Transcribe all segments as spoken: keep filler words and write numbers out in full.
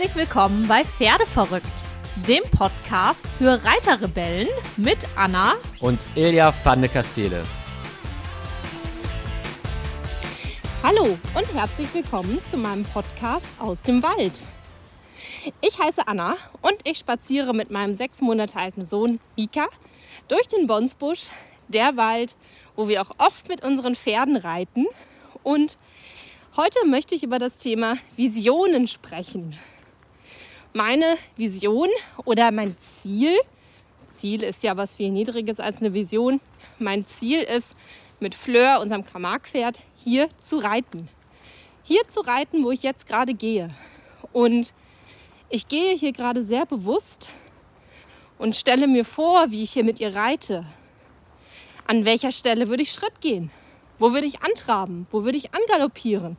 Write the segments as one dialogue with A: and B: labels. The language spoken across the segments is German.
A: Herzlich willkommen bei Pferdeverrückt, dem Podcast für Reiterrebellen mit Anna
B: und Ilja van de Kastele.
C: Hallo und herzlich willkommen zu meinem Podcast aus dem Wald. Ich heiße Anna und ich spaziere mit meinem sechs Monate alten Sohn Mika durch den Bonsbusch, der Wald, wo wir auch oft mit unseren Pferden reiten. Und heute möchte ich über das Thema Visionen sprechen. Meine Vision oder mein Ziel, Ziel ist ja was viel Niedriges als eine Vision, mein Ziel ist, mit Fleur, unserem Camargue-Pferd, hier zu reiten. Hier zu reiten, wo ich jetzt gerade gehe. Und ich gehe hier gerade sehr bewusst und stelle mir vor, wie ich hier mit ihr reite. An welcher Stelle würde ich Schritt gehen? Wo würde ich antraben? Wo würde ich angaloppieren?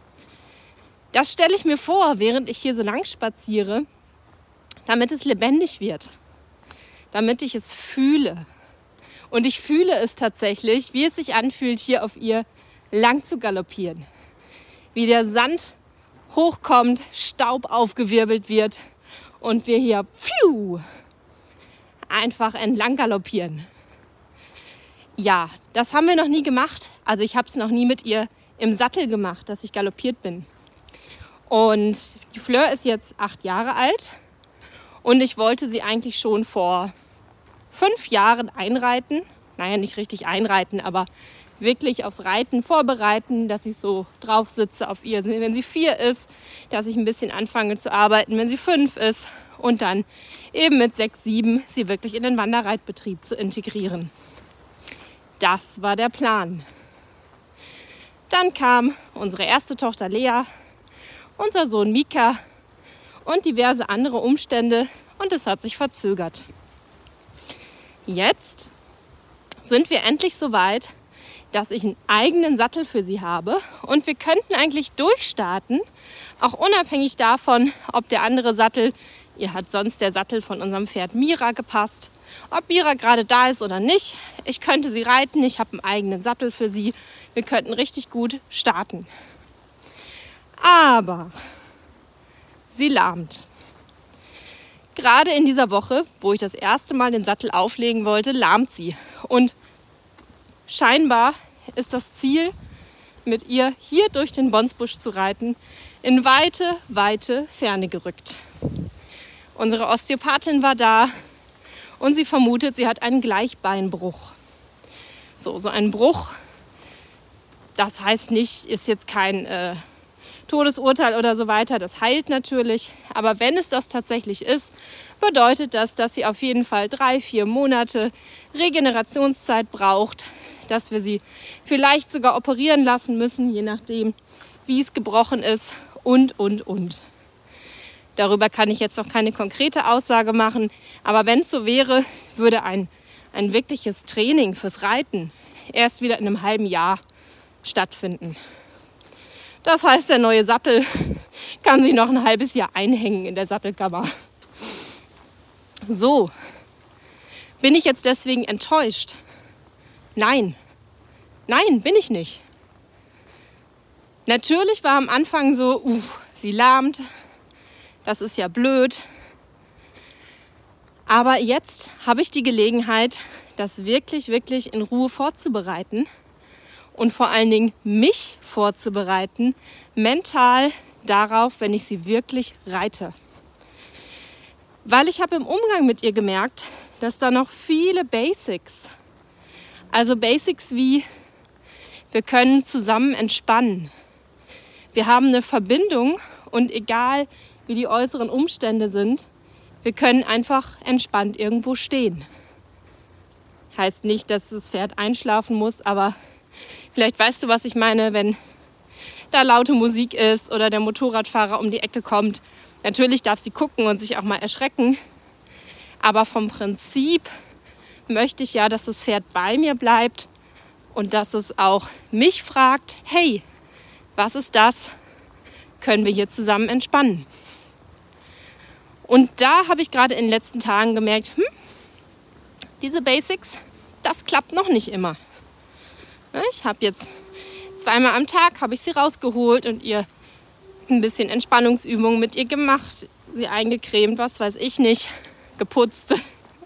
C: Das stelle ich mir vor, während ich hier so lang spaziere, damit es lebendig wird, damit ich es fühle. Und ich fühle es tatsächlich, wie es sich anfühlt, hier auf ihr lang zu galoppieren. Wie der Sand hochkommt, Staub aufgewirbelt wird und wir hier pfiuh, einfach entlang galoppieren. Ja, das haben wir noch nie gemacht. Also ich habe es noch nie mit ihr im Sattel gemacht, dass ich galoppiert bin. Und die Fleur ist jetzt acht Jahre alt und ich wollte sie eigentlich schon vor fünf Jahren einreiten. Naja, nicht richtig einreiten, aber wirklich aufs Reiten vorbereiten, dass ich so drauf sitze auf ihr, wenn sie vier ist, dass ich ein bisschen anfange zu arbeiten, wenn sie fünf ist und dann eben mit sechs, sieben sie wirklich in den Wanderreitbetrieb zu integrieren. Das war der Plan. Dann kam unsere erste Tochter Lea, unser Sohn Mika und diverse andere Umstände und es hat sich verzögert. Jetzt sind wir endlich so weit, dass ich einen eigenen Sattel für sie habe und wir könnten eigentlich durchstarten, auch unabhängig davon, ob der andere Sattel, ihr hat sonst der Sattel von unserem Pferd Mira gepasst, ob Mira gerade da ist oder nicht. Ich könnte sie reiten, ich habe einen eigenen Sattel für sie, wir könnten richtig gut starten. Aber sie lahmt. Gerade in dieser Woche, wo ich das erste Mal den Sattel auflegen wollte, lahmt sie. Und scheinbar ist das Ziel, mit ihr hier durch den Bonsbusch zu reiten, in weite, weite Ferne gerückt. Unsere Osteopathin war da und sie vermutet, sie hat einen Gleichbeinbruch. So, so ein Bruch, das heißt nicht, ist jetzt kein äh, Todesurteil oder so weiter, das heilt natürlich. Aber wenn es das tatsächlich ist, bedeutet das, dass sie auf jeden Fall drei, vier Monate Regenerationszeit braucht, dass wir sie vielleicht sogar operieren lassen müssen, je nachdem, wie es gebrochen ist und, und, und. Darüber kann ich jetzt noch keine konkrete Aussage machen, aber wenn es so wäre, würde ein, ein wirkliches Training fürs Reiten erst wieder in einem halben Jahr stattfinden. Das heißt, der neue Sattel kann sich noch ein halbes Jahr einhängen in der Sattelkammer. So, bin ich jetzt deswegen enttäuscht? Nein, nein, bin ich nicht. Natürlich war am Anfang so, uh, sie lahmt, das ist ja blöd. Aber jetzt habe ich die Gelegenheit, das wirklich, wirklich in Ruhe vorzubereiten. Und vor allen Dingen mich vorzubereiten, mental darauf, wenn ich sie wirklich reite. Weil ich habe im Umgang mit ihr gemerkt, dass da noch viele Basics, also Basics wie, wir können zusammen entspannen. Wir haben eine Verbindung und egal wie die äußeren Umstände sind, wir können einfach entspannt irgendwo stehen. Heißt nicht, dass das Pferd einschlafen muss, aber vielleicht weißt du, was ich meine, wenn da laute Musik ist oder der Motorradfahrer um die Ecke kommt. Natürlich darf sie gucken und sich auch mal erschrecken. Aber vom Prinzip möchte ich ja, dass das Pferd bei mir bleibt und dass es auch mich fragt, hey, was ist das? Können wir hier zusammen entspannen? Und da habe ich gerade in den letzten Tagen gemerkt, hm, diese Basics, das klappt noch nicht immer. Ich habe jetzt zweimal am Tag habe ich sie rausgeholt und ihr ein bisschen Entspannungsübungen mit ihr gemacht, sie eingecremt, was weiß ich nicht, geputzt.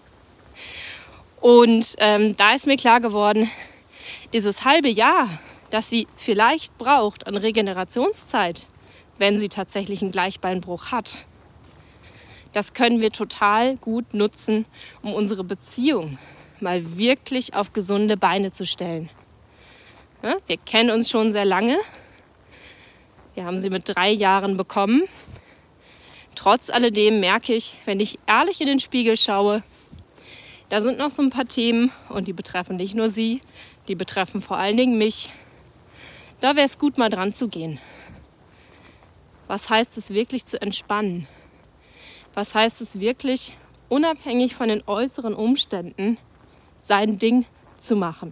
C: Und ähm, da ist mir klar geworden, dieses halbe Jahr, das sie vielleicht braucht an Regenerationszeit, wenn sie tatsächlich einen Gleichbeinbruch hat, das können wir total gut nutzen, um unsere Beziehung mal wirklich auf gesunde Beine zu stellen. Ja, wir kennen uns schon sehr lange. Wir haben sie mit drei Jahren bekommen. Trotz alledem merke ich, wenn ich ehrlich in den Spiegel schaue, da sind noch so ein paar Themen und die betreffen nicht nur sie, die betreffen vor allen Dingen mich. Da wäre es gut, mal dran zu gehen. Was heißt es wirklich zu entspannen? Was heißt es wirklich, unabhängig von den äußeren Umständen, sein Ding zu machen?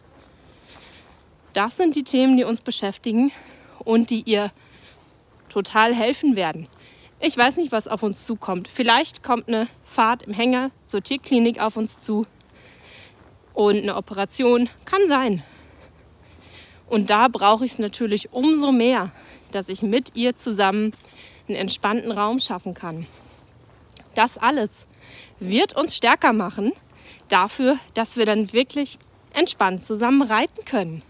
C: Das sind die Themen, die uns beschäftigen und die ihr total helfen werden. Ich weiß nicht, was auf uns zukommt. Vielleicht kommt eine Fahrt im Hänger zur Tierklinik auf uns zu und eine Operation. Kann sein. Und da brauche ich es natürlich umso mehr, dass ich mit ihr zusammen einen entspannten Raum schaffen kann. Das alles wird uns stärker machen dafür, dass wir dann wirklich entspannt zusammen reiten können.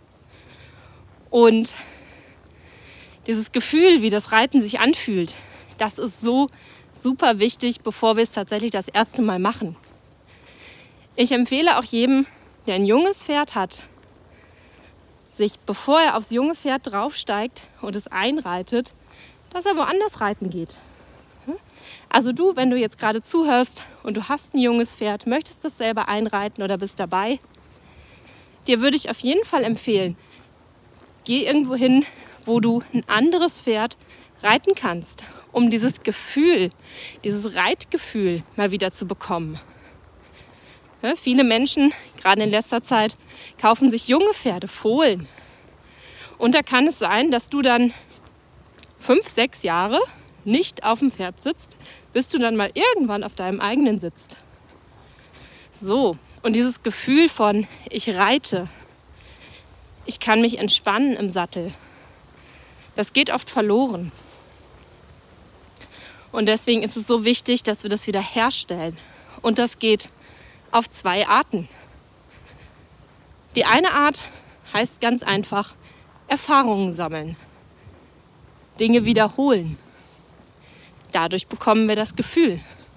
C: Und dieses Gefühl, wie das Reiten sich anfühlt, das ist so super wichtig, bevor wir es tatsächlich das erste Mal machen. Ich empfehle auch jedem, der ein junges Pferd hat, sich, bevor er aufs junge Pferd draufsteigt und es einreitet, dass er woanders reiten geht. Also du, wenn du jetzt gerade zuhörst und du hast ein junges Pferd, möchtest das selber einreiten oder bist dabei, dir würde ich auf jeden Fall empfehlen, geh irgendwo hin, wo du ein anderes Pferd reiten kannst, um dieses Gefühl, dieses Reitgefühl mal wieder zu bekommen. Ja, viele Menschen, gerade in letzter Zeit, kaufen sich junge Pferde, Fohlen. Und da kann es sein, dass du dann fünf, sechs Jahre nicht auf dem Pferd sitzt, bis du dann mal irgendwann auf deinem eigenen sitzt. So, und dieses Gefühl von, ich reite, ich kann mich entspannen im Sattel, das geht oft verloren. Und deswegen ist es so wichtig, dass wir das wieder herstellen. Und das geht auf zwei Arten. Die eine Art heißt ganz einfach Erfahrungen sammeln, Dinge wiederholen. Dadurch bekommen wir das Gefühl.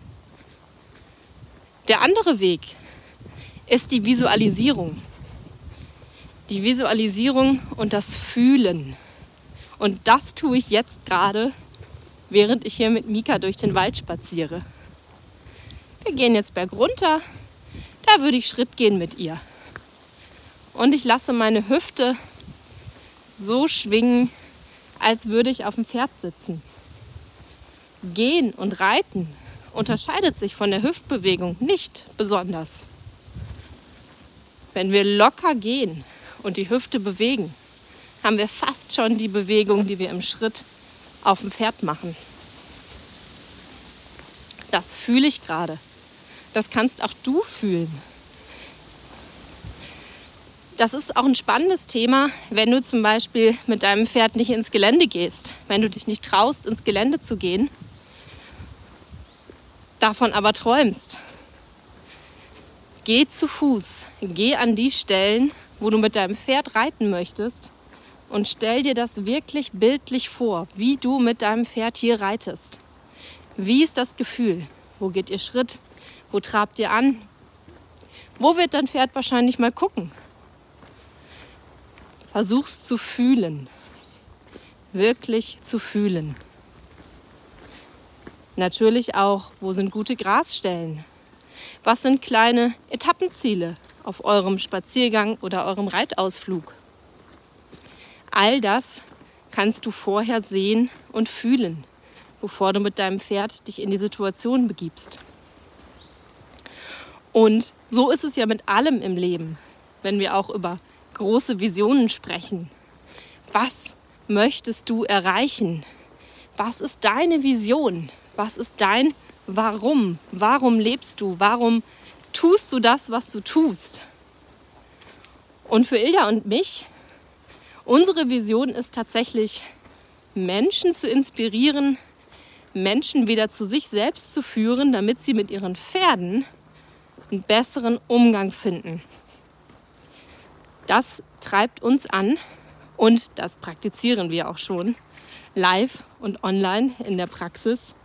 C: Der andere Weg ist die Visualisierung. Die Visualisierung und das Fühlen. Und das tue ich jetzt gerade, während ich hier mit Mika durch den Wald spaziere. Wir gehen jetzt bergunter. Da würde ich Schritt gehen mit ihr. Und ich lasse meine Hüfte so schwingen, als würde ich auf dem Pferd sitzen. Gehen und Reiten unterscheidet sich von der Hüftbewegung nicht besonders. Wenn wir locker gehen und die Hüfte bewegen, haben wir fast schon die Bewegung, die wir im Schritt auf dem Pferd machen. Das fühle ich gerade. Das kannst auch du fühlen. Das ist auch ein spannendes Thema, wenn du zum Beispiel mit deinem Pferd nicht ins Gelände gehst, wenn du dich nicht traust, ins Gelände zu gehen, davon aber träumst. Geh zu Fuß, geh an die Stellen, wo du mit deinem Pferd reiten möchtest und stell dir das wirklich bildlich vor, wie du mit deinem Pferd hier reitest. Wie ist das Gefühl? Wo geht ihr Schritt? Wo trabt ihr an? Wo wird dein Pferd wahrscheinlich mal gucken? Versuch's zu fühlen. Wirklich zu fühlen. Natürlich auch, wo sind gute Grasstellen? Was sind kleine Etappenziele auf eurem Spaziergang oder eurem Reitausflug? All das kannst du vorher sehen und fühlen, bevor du mit deinem Pferd dich in die Situation begibst. Und so ist es ja mit allem im Leben, wenn wir auch über große Visionen sprechen. Was möchtest du erreichen? Was ist deine Vision? Was ist dein Warum? Warum lebst du? Warum tust du das, was du tust? Und für Ilja und mich, unsere Vision ist tatsächlich, Menschen zu inspirieren, Menschen wieder zu sich selbst zu führen, damit sie mit ihren Pferden einen besseren Umgang finden. Das treibt uns an und das praktizieren wir auch schon live und online in der Praxis.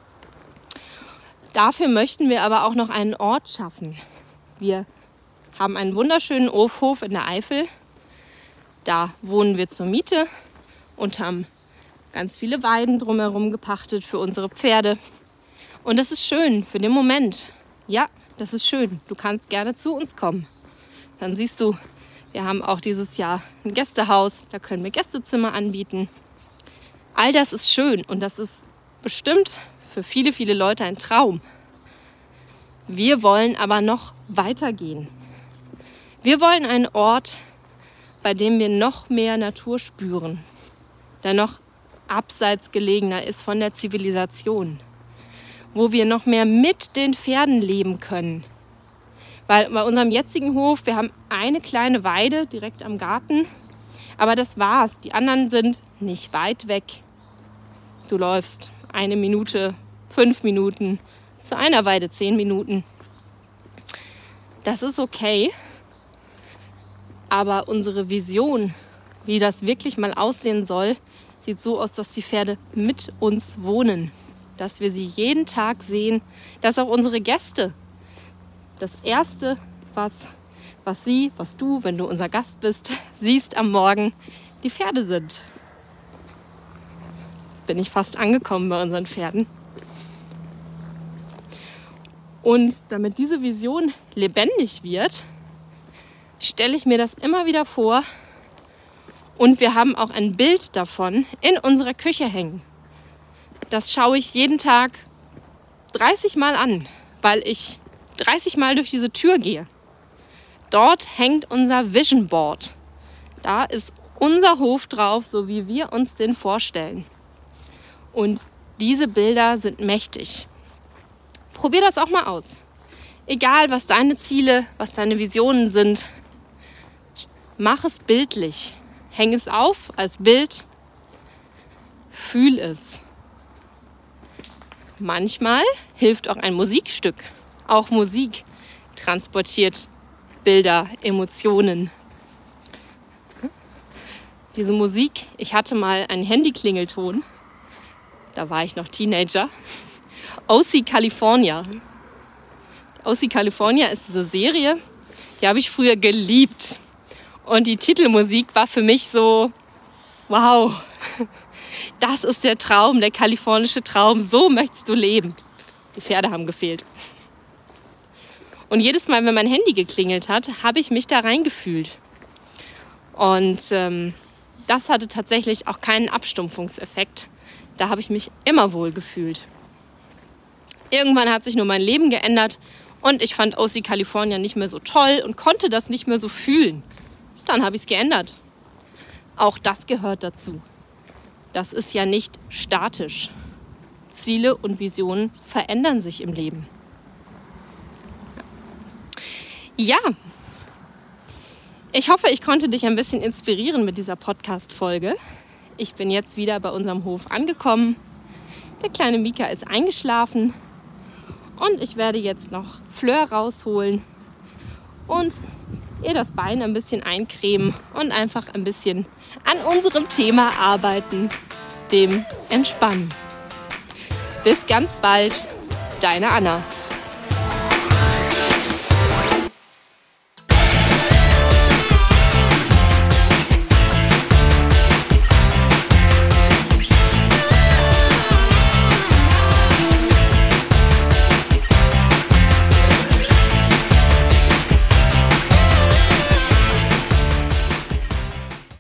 C: Dafür möchten wir aber auch noch einen Ort schaffen. Wir haben einen wunderschönen Hofhof in der Eifel. Da wohnen wir zur Miete und haben ganz viele Weiden drumherum gepachtet für unsere Pferde. Und das ist schön für den Moment. Ja, das ist schön. Du kannst gerne zu uns kommen. Dann siehst du, wir haben auch dieses Jahr ein Gästehaus. Da können wir Gästezimmer anbieten. All das ist schön und das ist bestimmt für viele, viele Leute ein Traum. Wir wollen aber noch weitergehen. Wir wollen einen Ort, bei dem wir noch mehr Natur spüren, der noch abseits gelegener ist von der Zivilisation, wo wir noch mehr mit den Pferden leben können. Weil bei unserem jetzigen Hof, wir haben eine kleine Weide direkt am Garten, aber das war's. Die anderen sind nicht weit weg. Du läufst eine Minute, fünf Minuten, zu einer Weide zehn Minuten. Das ist okay, aber unsere Vision, wie das wirklich mal aussehen soll, sieht so aus, dass die Pferde mit uns wohnen, dass wir sie jeden Tag sehen, dass auch unsere Gäste das Erste, was, was sie, was du, wenn du unser Gast bist, siehst am Morgen, die Pferde sind. Jetzt bin ich fast angekommen bei unseren Pferden. Und damit diese Vision lebendig wird, stelle ich mir das immer wieder vor. Und wir haben auch ein Bild davon in unserer Küche hängen. Das schaue ich jeden Tag dreißig Mal an, weil ich dreißig Mal durch diese Tür gehe. Dort hängt unser Vision Board. Da ist unser Hof drauf, so wie wir uns den vorstellen. Und diese Bilder sind mächtig. Probier das auch mal aus. Egal, was deine Ziele, was deine Visionen sind, mach es bildlich. Häng es auf als Bild. Fühl es. Manchmal hilft auch ein Musikstück. Auch Musik transportiert Bilder, Emotionen. Diese Musik, ich hatte mal einen Handyklingelton. Da war ich noch Teenager. O C California. O C California ist diese Serie, die habe ich früher geliebt. Und die Titelmusik war für mich so, wow, das ist der Traum, der kalifornische Traum, so möchtest du leben. Die Pferde haben gefehlt. Und jedes Mal, wenn mein Handy geklingelt hat, habe ich mich da reingefühlt. Und ähm, das hatte tatsächlich auch keinen Abstumpfungseffekt. Da habe ich mich immer wohl gefühlt. Irgendwann hat sich nur mein Leben geändert und ich fand O C California nicht mehr so toll und konnte das nicht mehr so fühlen. Dann habe ich es geändert. Auch das gehört dazu. Das ist ja nicht statisch. Ziele und Visionen verändern sich im Leben. Ja, ich hoffe, ich konnte dich ein bisschen inspirieren mit dieser Podcast-Folge. Ich bin jetzt wieder bei unserem Hof angekommen. Der kleine Mika ist eingeschlafen und ich werde jetzt noch Fleur rausholen und ihr das Bein ein bisschen eincremen und einfach ein bisschen an unserem Thema arbeiten, dem Entspannen. Bis ganz bald, deine Anna.